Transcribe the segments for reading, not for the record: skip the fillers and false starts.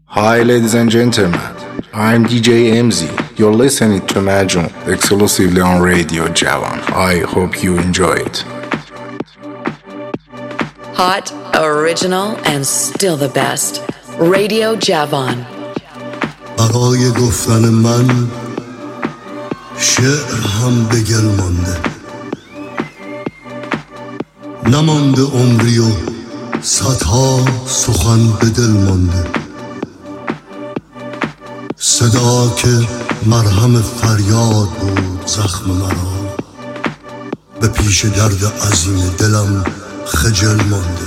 Hi, ladies and gentlemen. I'm DJ MZ. You're listening to Majun exclusively on Radio Javan. I hope you enjoy it. Hot, original, and still the best. Radio Javan. برای گفتن من شعر هم به گل مانده، نمانده عمری و صدها سخن به دل مانده. صدا که مرهم فریاد بود زخم مرا، به پیش درد عظیم دلم خجل مانده.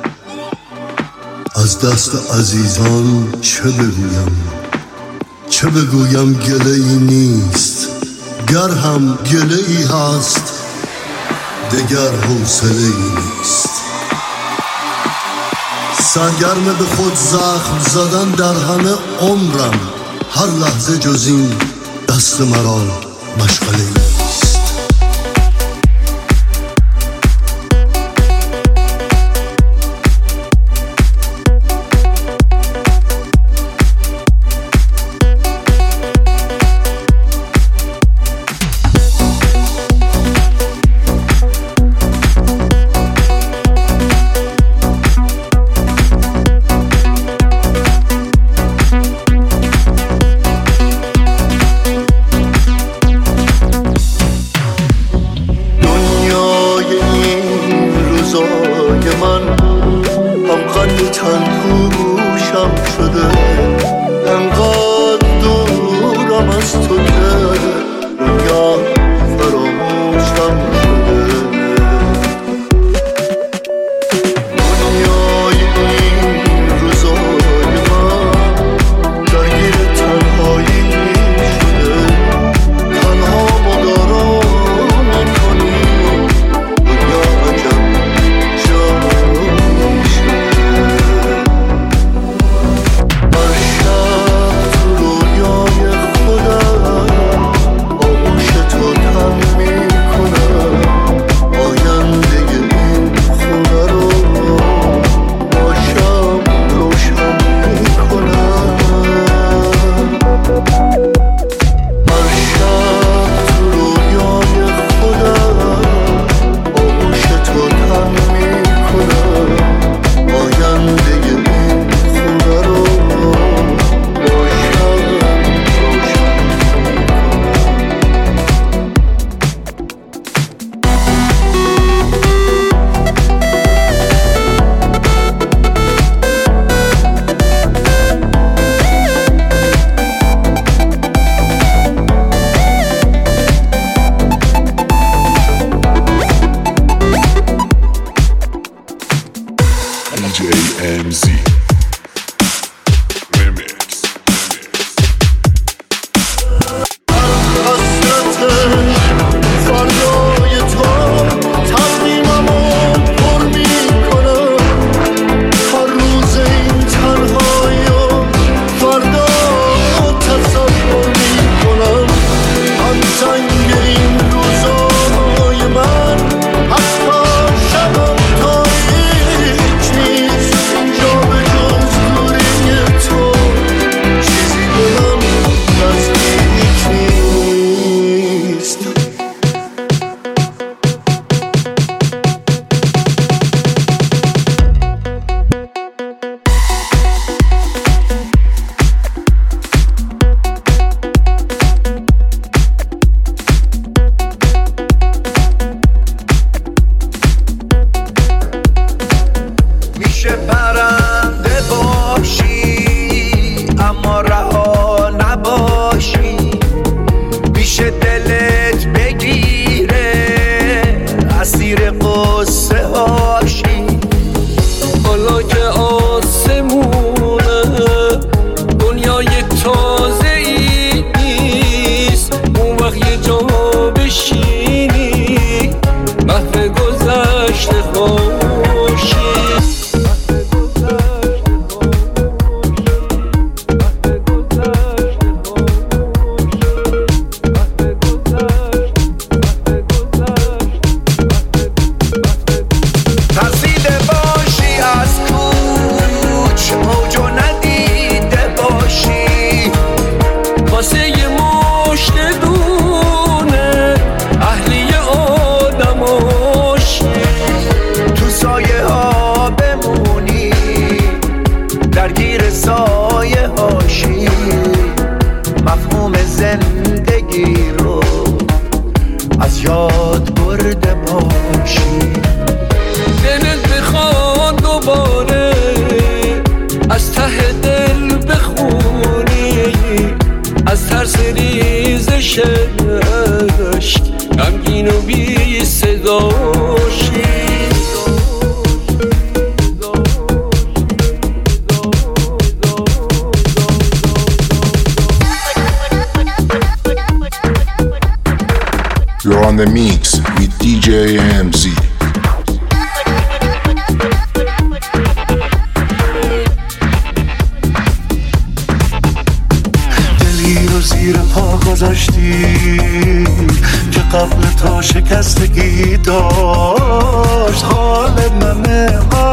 از دست عزیزان چه بگویم، چه بگویم، گله ای نیست. گر هم گله ای هست دگر حوصله ای نیست. سرگرم به خود زخم زدن در همه عمرم، هر لحظه جز این دست مرا مشغله ای نیست. جا به جا باشی. دلت بخواد دوباره از ته دل بخونی، از ترس ریزش اشک غمگین و بی صداشی. You're on the mix with DJ MZ. دلی رو زیر پا گذاشتی که قبل تا شکستگی داشت حال من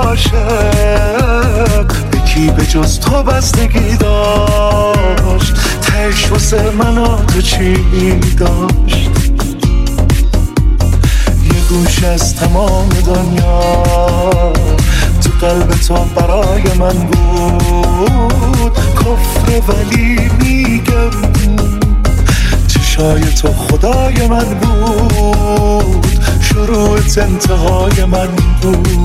عاشق به کی به جز تو بستگی داشت. تهش واسه من و تو چی داشت؟ گوش از تمام دنیا تو قلب تو برای من بود کفر، ولی میگم چشای تو خدای من بود، شروعت انتهای من بود.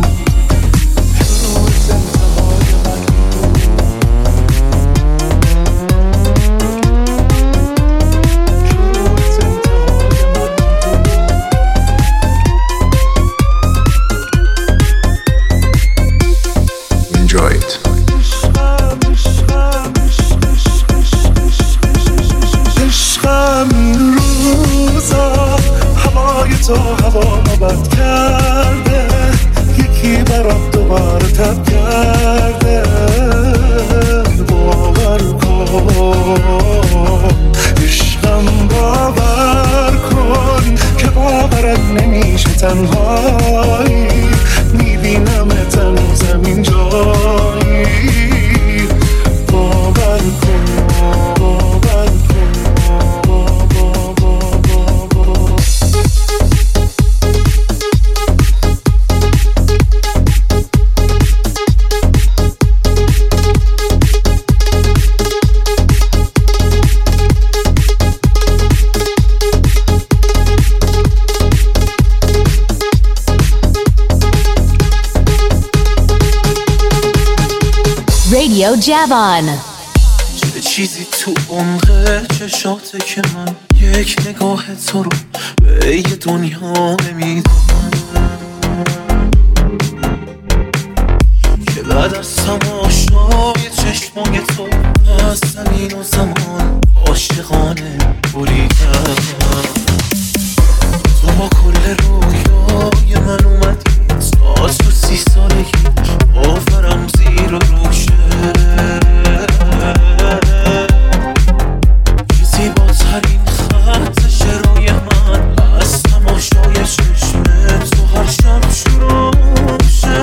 تو هوا بد کرده، یکی برام دوباره تب کرده. باور کن عشقم، باور کن که باورت نمیشه تنهایی میبینم تنوزم این جایی. باور کن باور کن. Radio Javon. چه چیزی تو عمق چشاته که من یک نگاه تو رو به یه دنیا نمیدونم، که بعد از تماشای چشمای تو از زمین و زمان عاشقانه بریدم. تو با کل رویای من اومدی تا تو 30 سالگی باورم زیر و روشه. زیباترین خط شروی من از تماشای چشم تو هر شب شروع شه.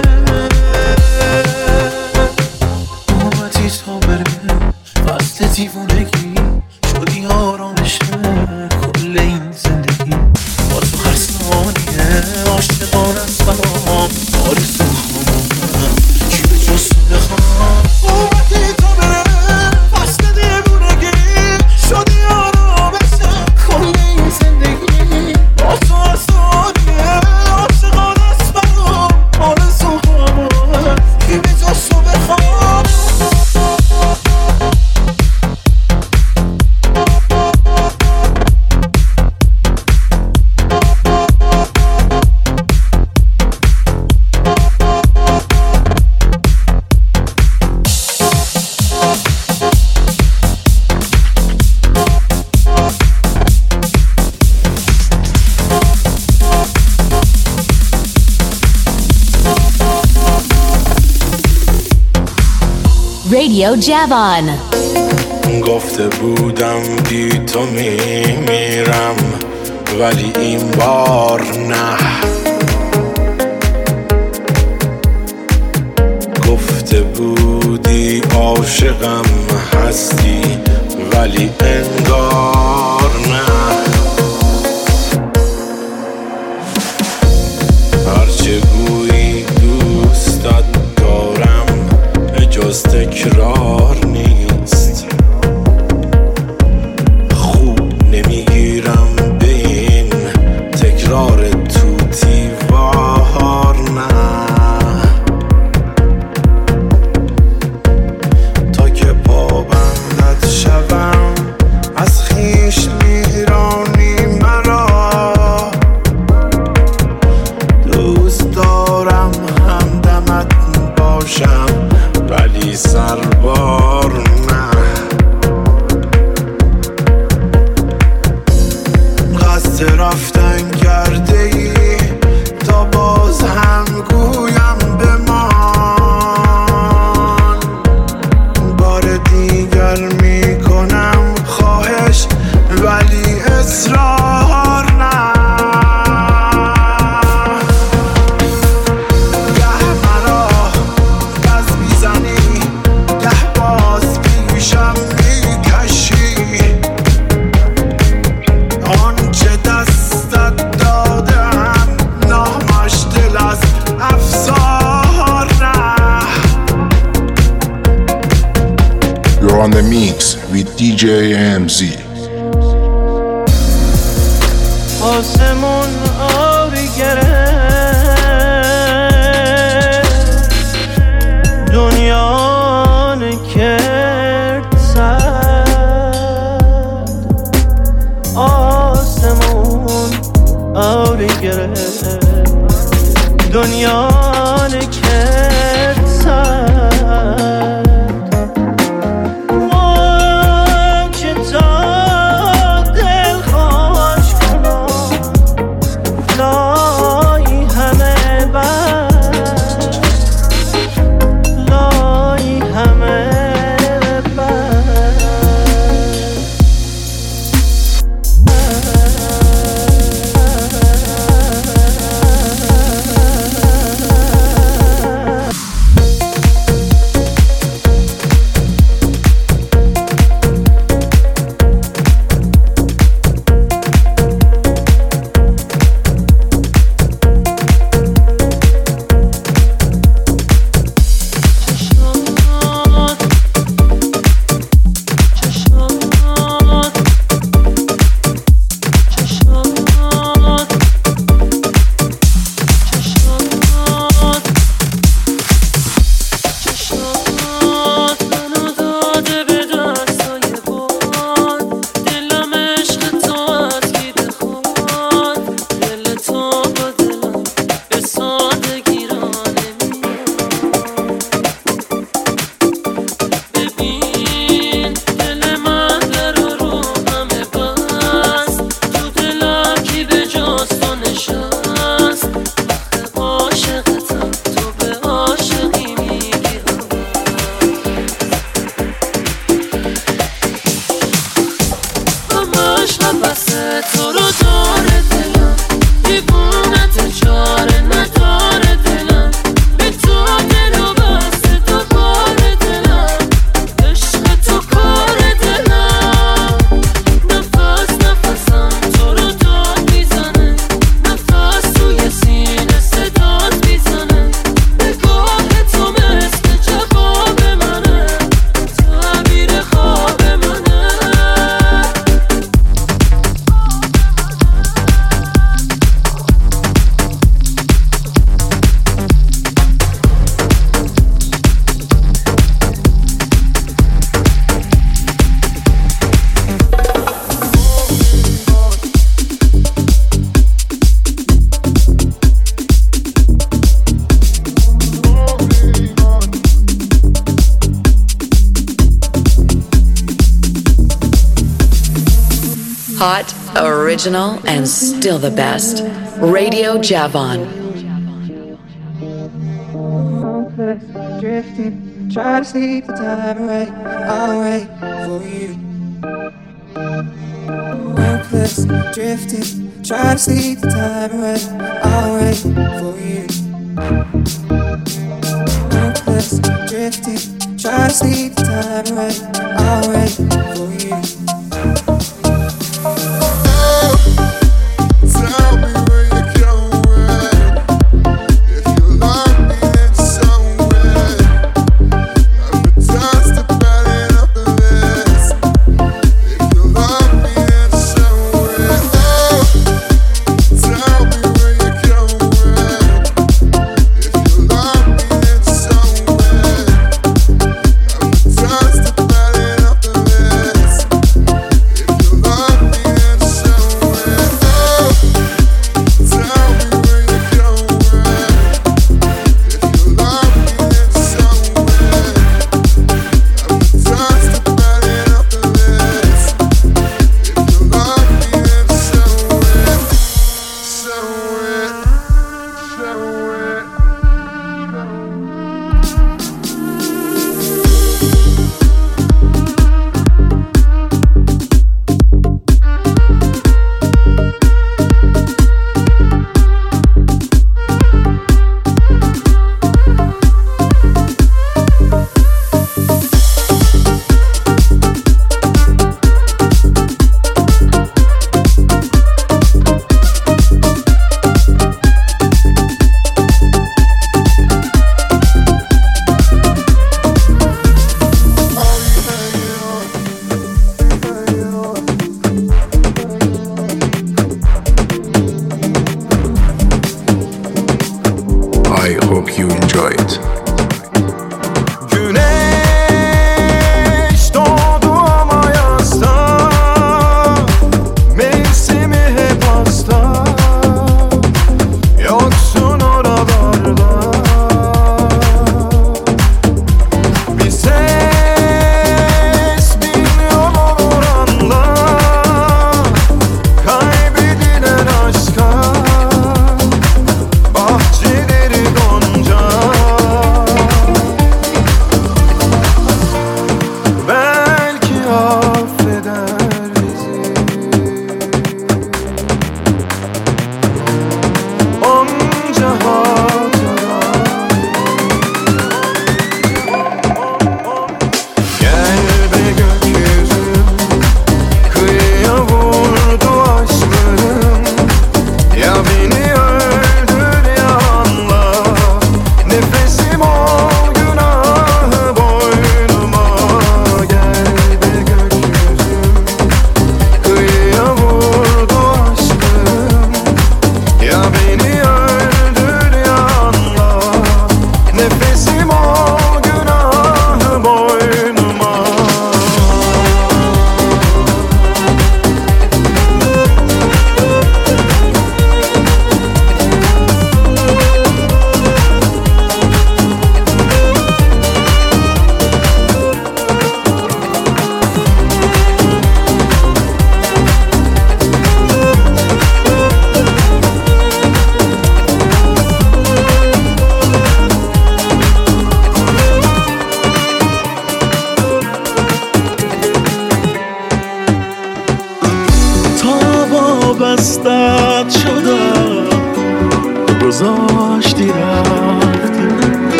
اومدی تا بره فصل دیوونگی، شدی آرامش کل این زندگی. با تو هر ثانیه عاشقانه است برام آرزوهامم، کی به جز تو بخوام. اومدی تا بره فصل دیوونگی، شدی آرامش کل این زندگی. با تو هر ثانیه عاشقانه است برام آرزوهامم، کی به جز تو بخوام. Radio Javon. گفته بودم بی تو میمیرم، ولی این بار نه. گفته بودی عاشقم هستی، ولی انگار نه. هرچه گویی دوستت دارم جز تکرار نیست. خوب نمیگیرم به این تکرار توتی the mix with DJ MZ. آسمون آبی گرفت دنیا نکرد سد آسمون آبی گرفت دنیا نکرد سد Hot, original, and still the best. Radio Javon. Drifting, try to sleep the time away. I'll wait for you. Reckless, drifting, try to sleep the time away. I'll wait for you. Reckless, drifting, try to sleep the time away. I'll wait for you.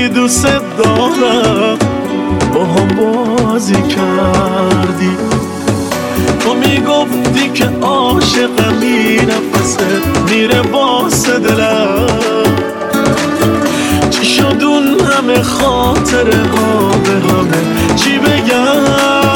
گفتی دوست دارم با هم بازی کردی، تو میگفتی که عاشقمی، نفست میره واسه دلم. چی شد اون همه خاطره ها به همه چی بگم؟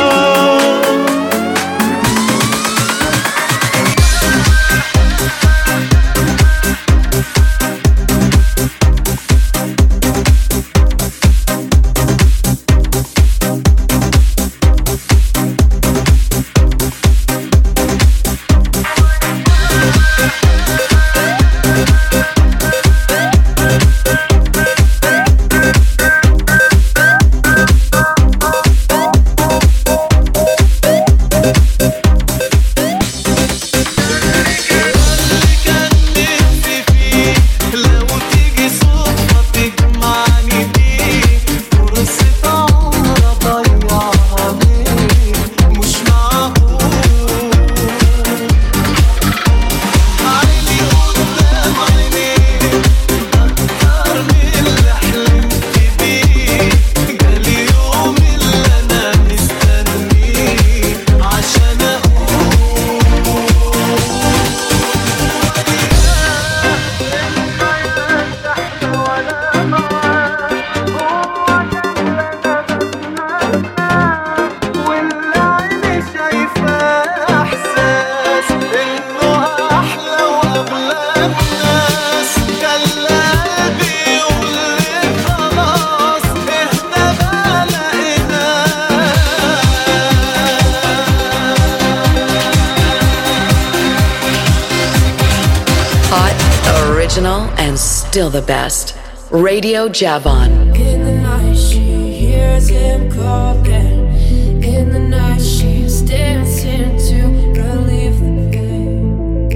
And still the best. Radio Javon. In the night she hears him calling. In the night she's dancing to relieve the pain.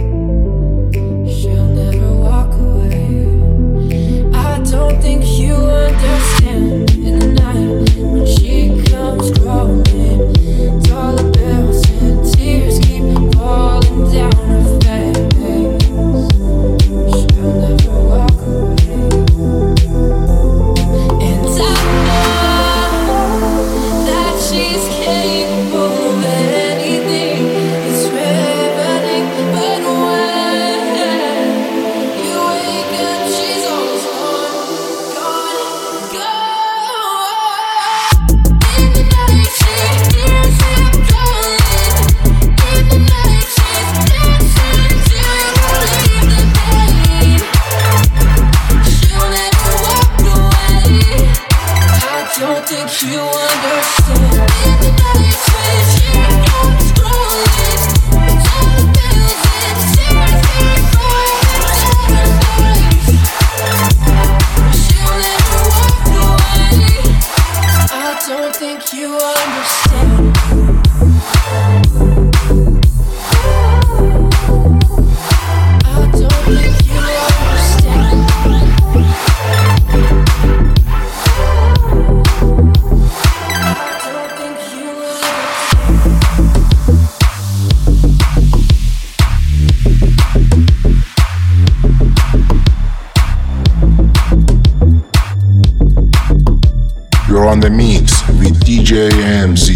She'll never walk away. I don't think you understand. In the night when she comes crawling, dollar bills and tears keep falling down her face. On the mix with DJ MZ.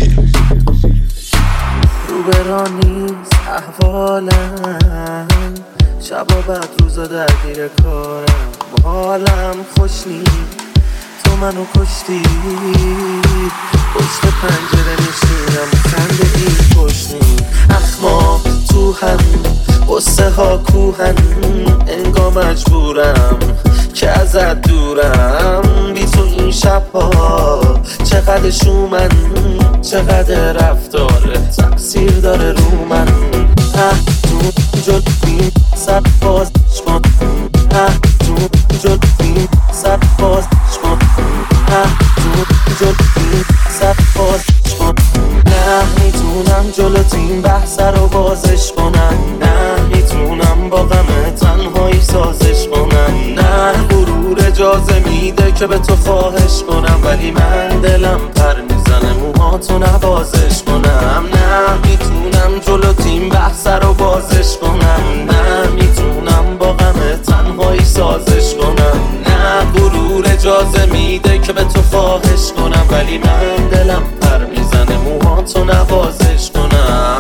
رو برانیست احوالم، شبا بعد روزا درگیر کارم، با حالم خوش نیست، تو منو کشتی، پشت پنجره نشینم خنده این خوشنی، اخما تو هم قصه ها کوهن، انگار مجبورم که ازت دورم، بی تو این شبها چقدر شومن، چقدر رفتاره تقصیر داره رو من، تو جلویم سر بازش کن، تو جلویم سر بازش کن، تو جلویم سر بازش کن، نه میتونم جلوت این بحث رو بازش کنم، نه میتونم با غم تنهایی سازش کنم، نه غرور اجازه میده که به تو خواهش کنم، ولی من دلم پر میزنه موهاتو نوازش کنم، نه میتونم جلوت این بحث رو بازش کنم، نه میتونم با غم تنهایی سازش کنم، نه غرور اجازه میده که به تو خواهش کنم، ولی من دلم پر میزنه موهاتو نوازش کنم.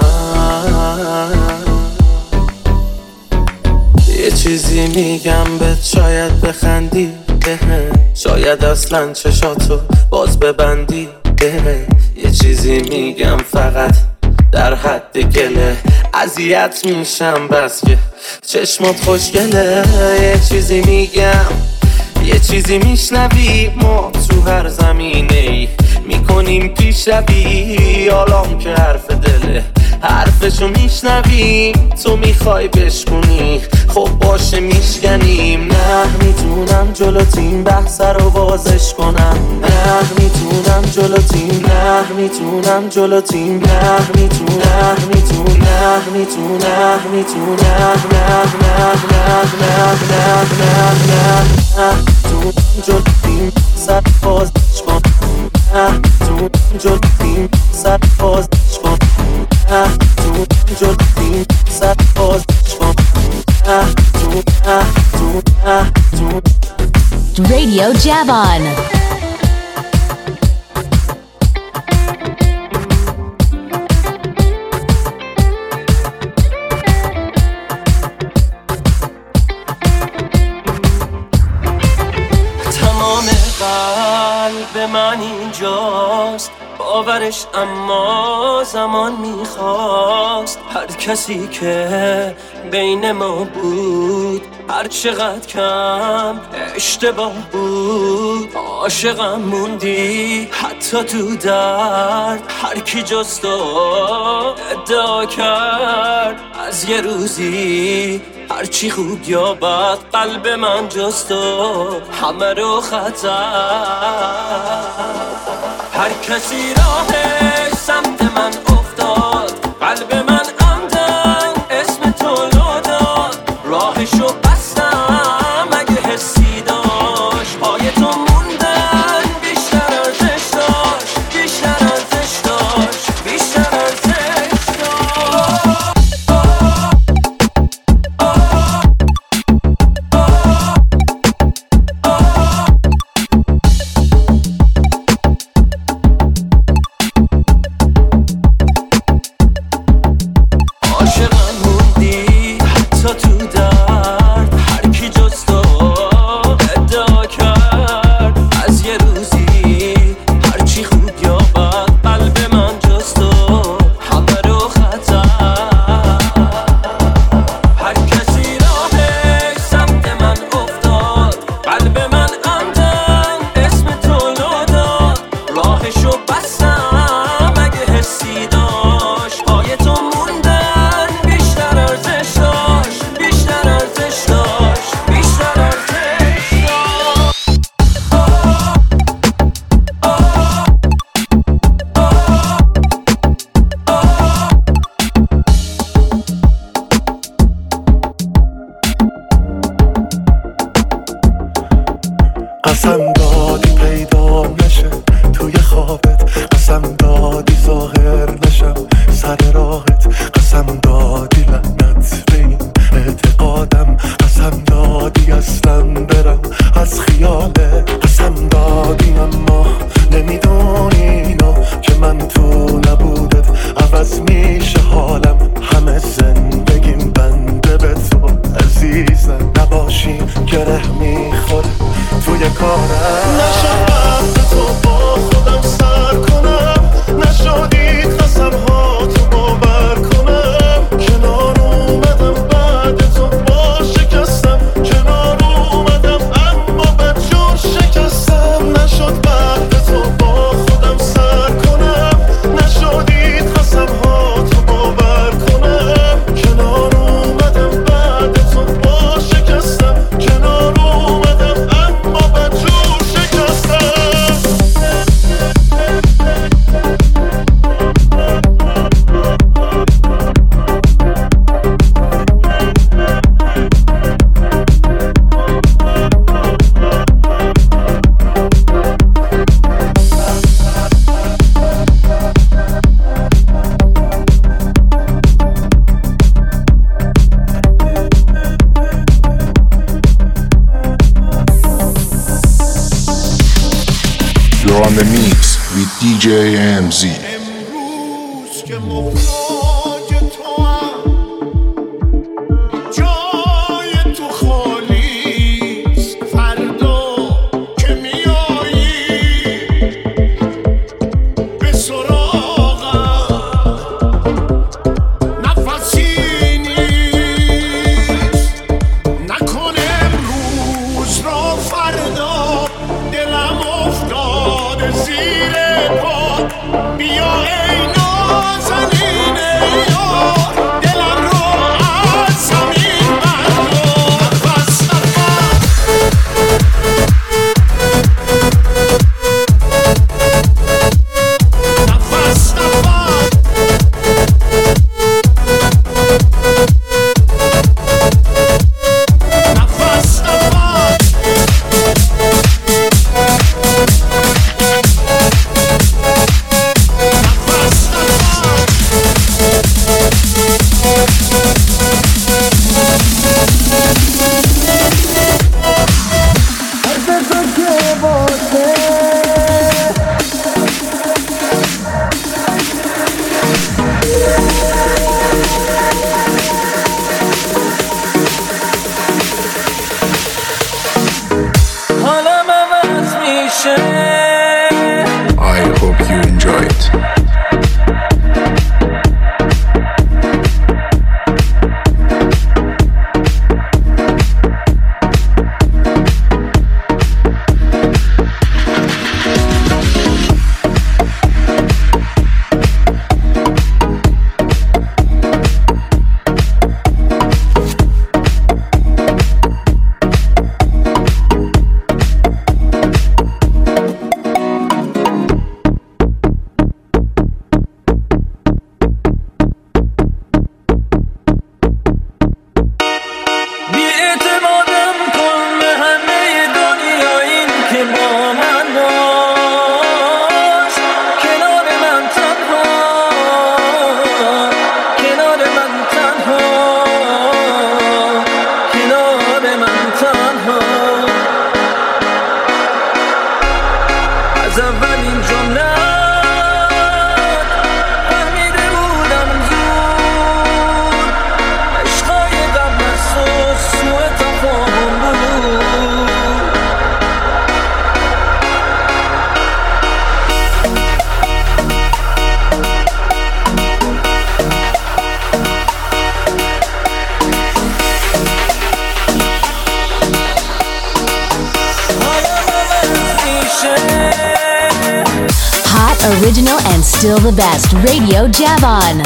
یه چیزی میگم بهت شاید بخندی، شاید اصلا چشاتو باز ببندی. یه چیزی میگم فقط در حد گله، اذیت میشم بس که چشمات خوشگله. یه چیزی میگم یه چیزی میشنوی، ما تو هر زمینه ای میکنیم پیشروی. حالام که حرف دله حرفشو میشنویم، تو میخوای بشکنی خب باشه میشکنیم. نه میتونم جلوتیم بحث رو بازش کنم، نه میتونم جلوتیم، نه میتونم جلوتیم، نه میتونم، میتونم، میتونم، میتونم، نه نه نه نه نه نه نه نه تو جلوتیم سر بازش کنم، نه تو جلوتیم سر بازش کنم، نه تو جلوتیم سر بازش کنم، نه تو نه تو نه تو. Radio Javon. تمام قلب من اینجاست، باورش اما زمان میخواست. هر کسی که بین ما بود هر چقدر کم اشتباه بود، عاشقم موندی حتی تو درد. هر کی جز تو ادعا کرد از یه روزی هرچی خوب یا بد قلب من جز تو همه رو خطر. هر کسی راهش سمت من افتاد، قلب من عمدن اسم تو لو داد. راهشو بستم اگه حسی داشت، پای تو موندن بیشتر ارزش داشت، بیشتر ارزش داشت، بیشتر ارزش داشت. عاشقم موندی حتی تو درد. هر کی جز تو ادعا کرد از یه روزی هرچی خوب یا بد قلب من جز تو همه رو خطر. هر کسی راهش سمت من افتاد، قلب من عمدن اسم تو لو داد. راهشو بستم اگه حسی داشت، پای تو موندن بیشتر ارزش داشت، بیشتر ارزش داشت، بیشتر ارزش داشت. قسم دادی پیدا نشه توی خوابت، قسم دادی ظاهر نشم سر راهت، قسم دادی لعنت به این اعتقادم، قسم دادی اصلا برم از خیالت، قسم دادی اما نمیدونی اینو که من تو نبودت عوض میشه حالم. همه زندگیم بنده به تو عزیزم، نباشی گره میخوره توی کارم. نشد وقت تو با خودم سر کنم، نشدید قسم ها تو باور کنم. کنار اومدم بعد تو با شکستم، کنار اومدم اما بدجور شکستم. نشد وقت تو با خودم سر کنم، نشدید قسم ها تو باور کنم. کنار اومدم بعد تو با شکستم، کنار اومدم اما بدجور شکستم. You're on the mix with DJ MZ. I hope you enjoy it. Original and still the best. Radio Javon.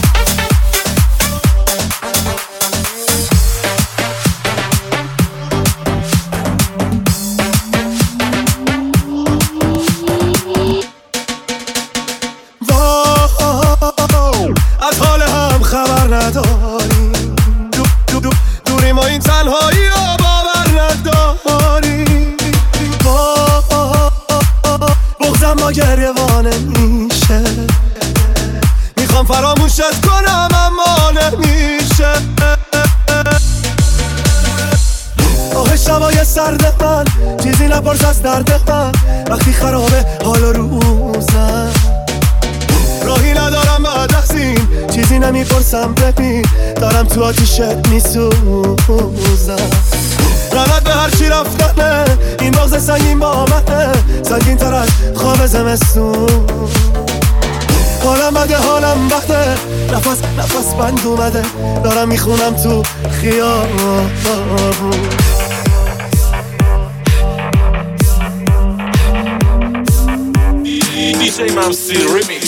از حال هم خبر نداریم دوریم و این تنهایی رو باور نداریم بغضم با گریوانه میشه میخوام فراموشت کنم اما نمیشه آه شبای سرد من چیزی نپرس از درد من وقتی خرابه حال روزم راهی ندارم بعد اخزیم چیزی نمیپرسم ببین دارم تو آتیشت میسوزم رنت به هر چی رفتنه این بغض سنگین با منه سنگین تر از خواب زمستون حالم بده حالم بده نفس بند اومده دارم میخونم تو خیابون DJ Mamsi Remix.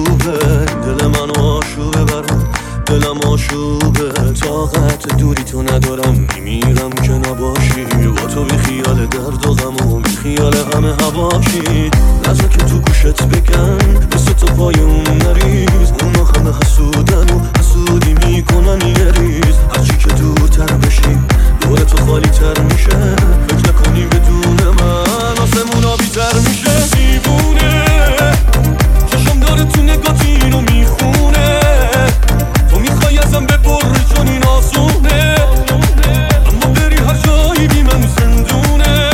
آشوبه، دل من آشوبه برام، دلم آشوبه. طاقت دوری تو ندارم، میمیرم که نباشی. با تو بی خیال درد و غم و بی خیال همه هواشی. نذار که تو گوشت بگن دست تو پای اون نریز. اونا همه حسودن و حسودی میکنن یه ریز. هرچی که دورتر بشی دور تو خالی تر میشه. فکر نکنی بدون من آسمون آبی تر میشه. دیوونه چشم داره تو نگات اینو میخونه. تو میخوای ازم ببری چون این آسونه، اما بری هر جایی بی من زندونه.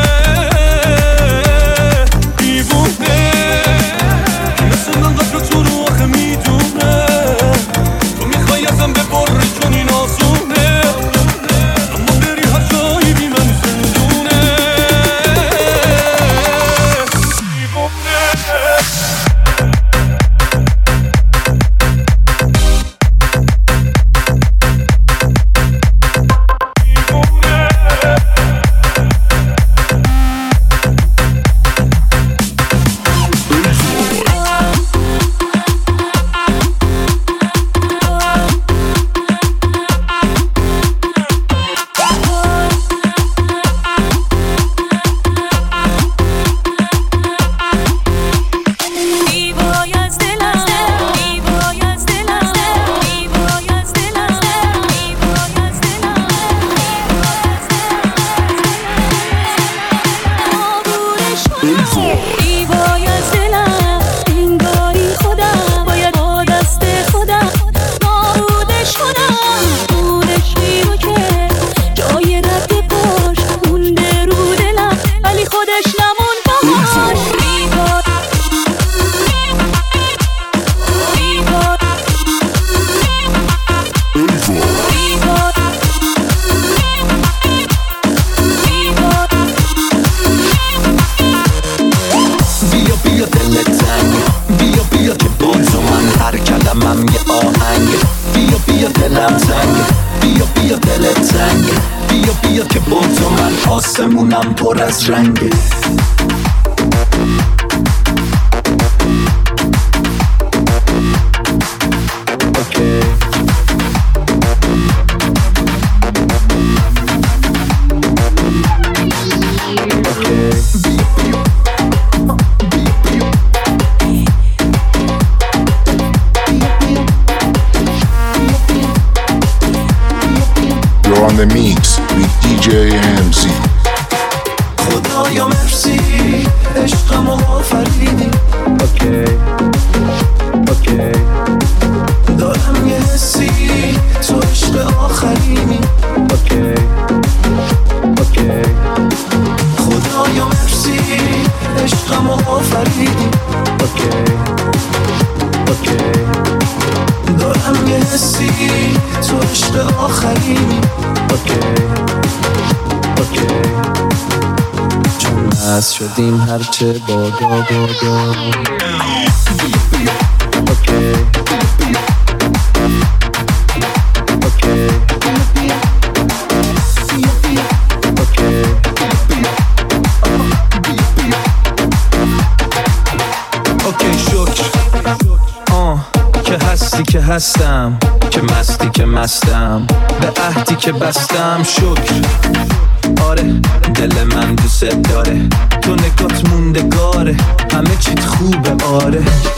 دیوونه مثل من قدر تو رو آخه میدونه. تو میخوای ازم ببری چون این آسونه، اما بری هر جایی بی من زندونه. آسمونم پر از رنگه. You're on the mix with DJ MC. خدایا مرسی عشقم و آفریدی. دارم یه حسی تو عشق آخرینی. خدایا مرسی عشقم و آفریدی. دارم یه حسی تو عشق آخرینی. چون هست شدیم هرچه بادا. که هستی که هستم، که مستی که مستم، به عهدی که بستم شکر. آره دل من دوست داره، تو نگات موندگاره، همه چیت خوبه. آره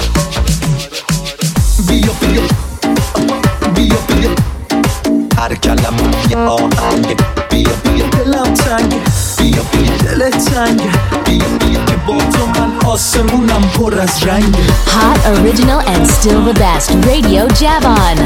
بیا بیا بیا بیا، هر کلمه یه آهنگه. بیا بیا دلم تنگه، بیا بیا دلت تنگه. بیا بیا که با تو من آسمونم پر از رنگه. Hot, original and still the best. Radio Javon.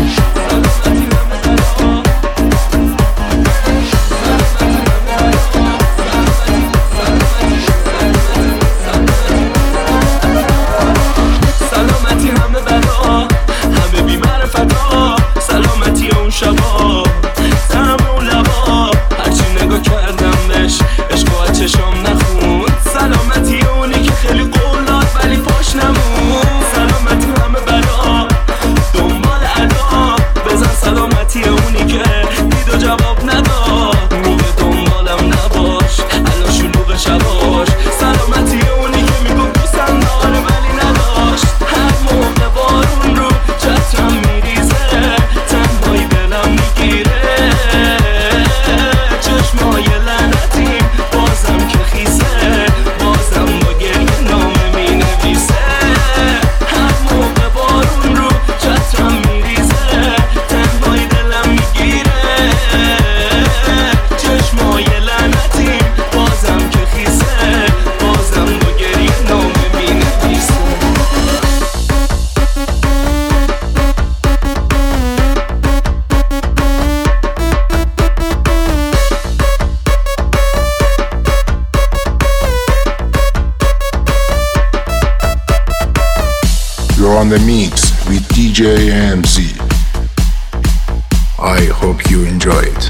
سلامتی همه بلا، همه بی معرفتا. سلامتی اون شبا، سرم اون لبا. هرچی نگاه کردم بهش عشق و چشام نخوند. سلامتی اونی که خیلی قول داد ولی پاش نمون. سلامتی همه بلا، دنبال ادا. بزن سلام on the mix with DJ MZ. I hope you enjoy it.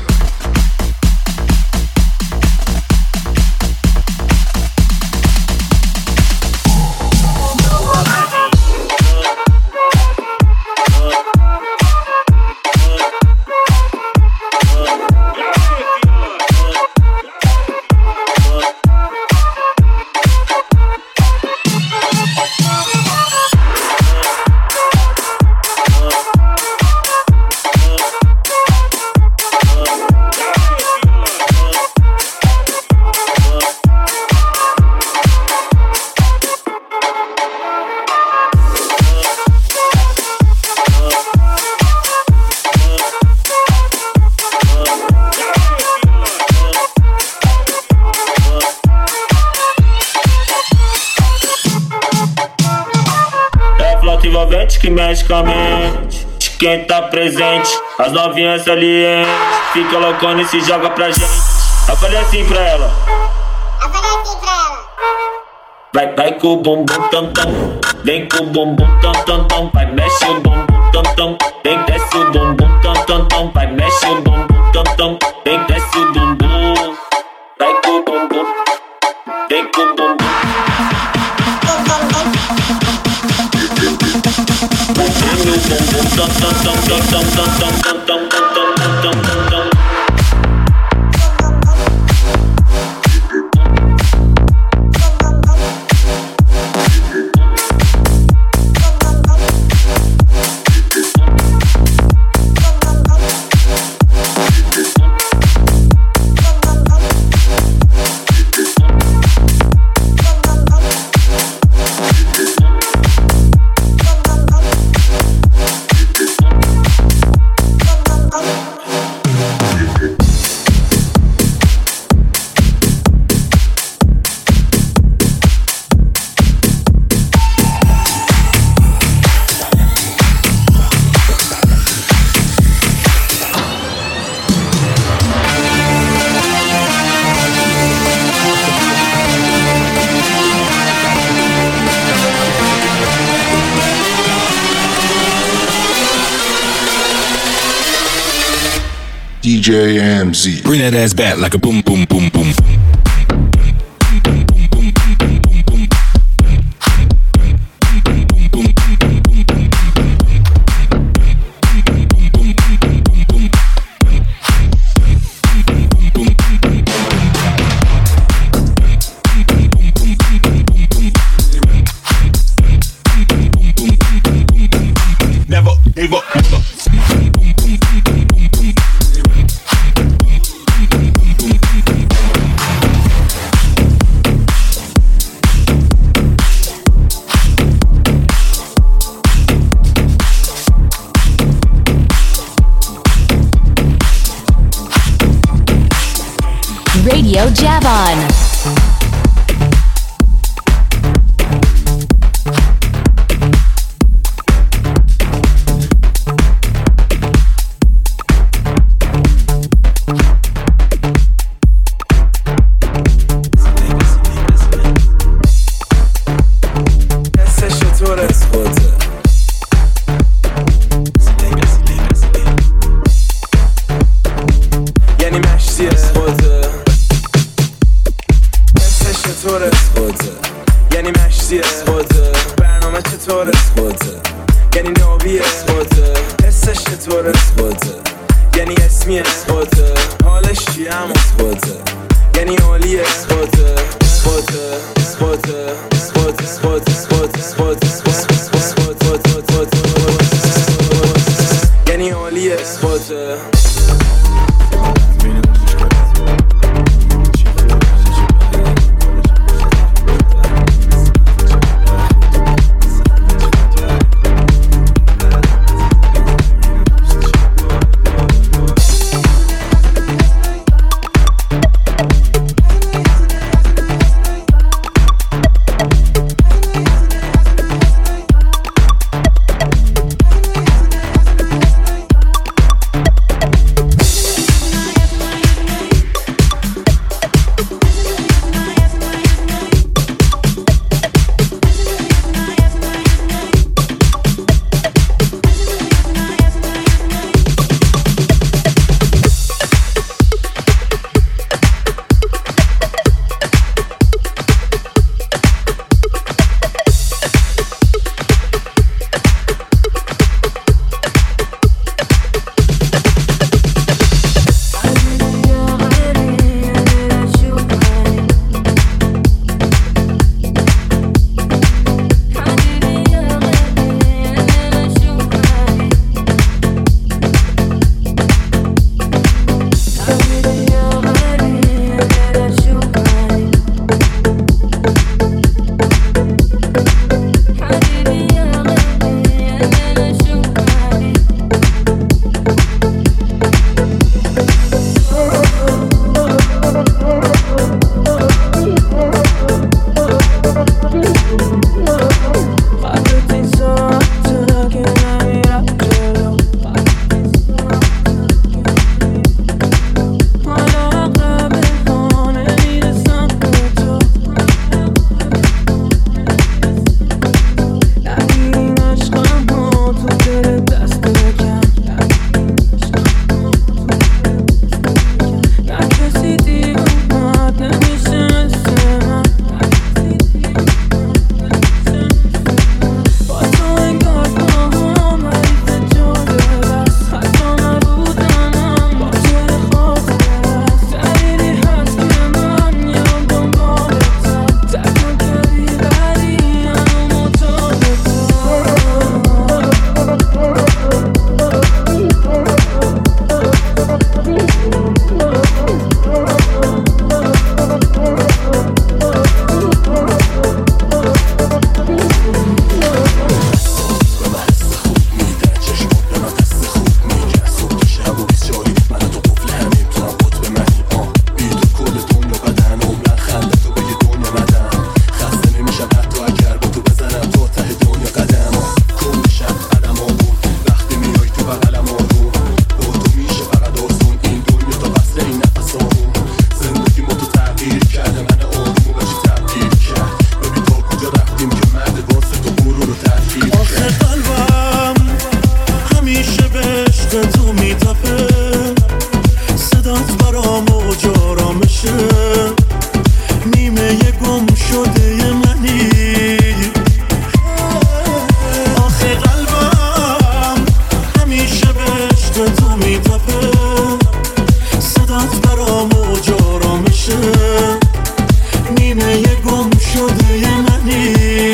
Que mexe com a mente de quem tá presente. As novinhas salientes fica loucona e se joga pra gente. Eu falei assim pra ela. Vai com o bumbum tam tam. Vem com o bumbum tam tam tam. Vai mexe o bumbum tam tam. Vem desce o bumbum tam tam tam. Vai mexe o bumbum tam tam. Vem desce o bumbum. Vai com o bumbum. Vem com o bumbum. DJ MZ. Bring that ass back like a boom, boom, boom, boom. Never gave up. Radio Javon. عشق تو میتپه صدات برام موج آرامشه نیمه گم شده منی آخه قلبم همیشه به عشق تو میتپه صدات برام موج آرامشه نیمه گم شده منی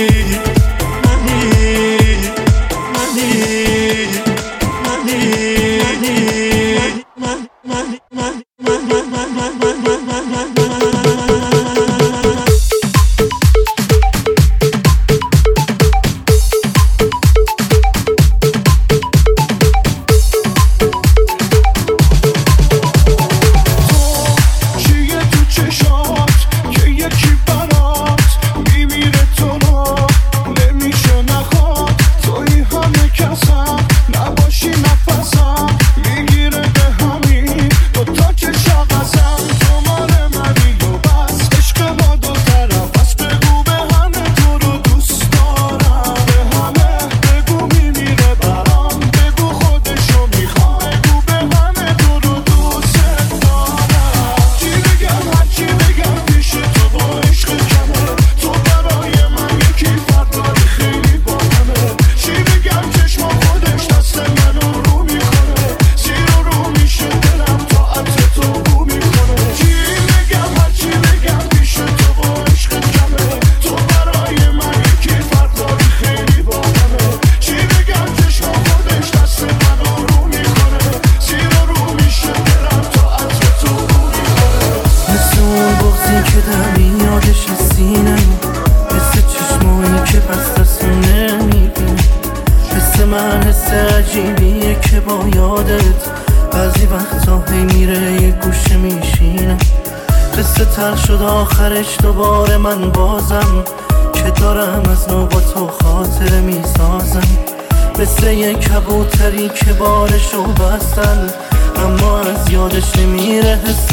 آخرش دوباره من بازم که دارم از نو با تو خاطره میسازم مثل یک کبوتری که بارشو بستن اما از یادش نمیره حس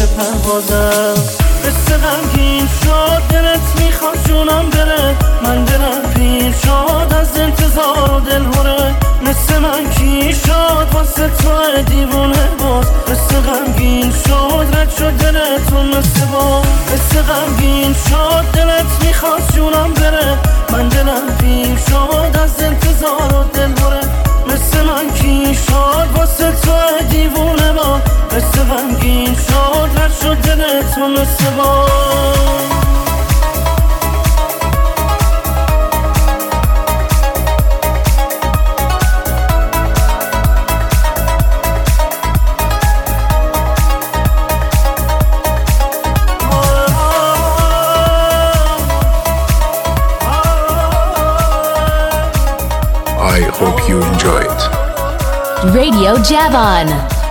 پروازم مثل غمگین شد دلت میخواد جونم بره من دلم پیر شد از انتظار و دلهوره مثل من کی شد واسه تو دیوونه باز مثل غمگین شد رد شد دلتون مثل غمگین شد دلت میخواد جونم بره من دلم پیر شد از انتظار و دلهوره مثل من کی شد واسه تو دیوونه باز مثل غمگین شد رد شد دلتون I hope you enjoy it. Radio Javon.